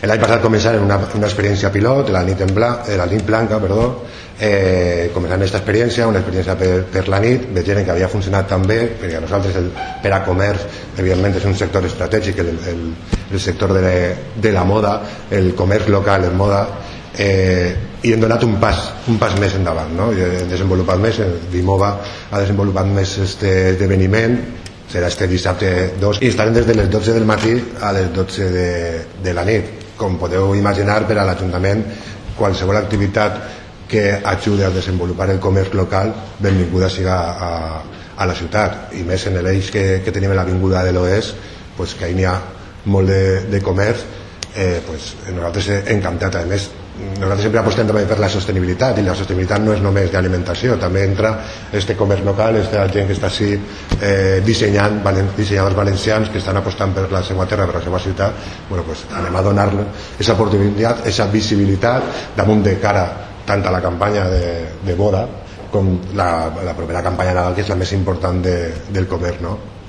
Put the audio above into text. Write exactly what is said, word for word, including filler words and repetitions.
L'any passat començant una, una experiència pilot, la nit, en blanc, la nit blanca, perdó, eh, començant aquesta experiència, una experiència per, per la nit, veient que havia funcionat tan bé, perquè a nosaltres el, per a comerç, evidentment és un sector estratègic, el, el, el sector de, de la moda, el comerç local en moda, eh, i hem donat un pas, un pas més endavant, no? Hem desenvolupat més, Vimova ha desenvolupat més este esdeveniment, serà este dissabte dos, i estarem des de les dotze del matí a les dotze de, de la nit. Com podeu imaginar, per a l'Ajuntament qualsevol activitat que ajudi a desenvolupar el comerç local, benvinguda siga a, a la ciutat, i més en l'eix que, que tenim a l'avinguda de l'Oest, pues, que hi ha molt de, de comerç, eh, pues, nosaltres encantat. A més, nosaltres sempre apostem també per la sostenibilitat, i la sostenibilitat no és només d'alimentació, també entra este comerç local, aquesta gent que està així eh, dissenyant, valen, dissenyadors valencians que estan apostant per la seva terra, per la seva ciutat. Bueno, pues, anem a donar aquesta oportunitat, aquesta visibilitat damunt de cara tant a la campanya de, de boda com la, la propera campanya Nadal, que és la més important de, del comerç, no?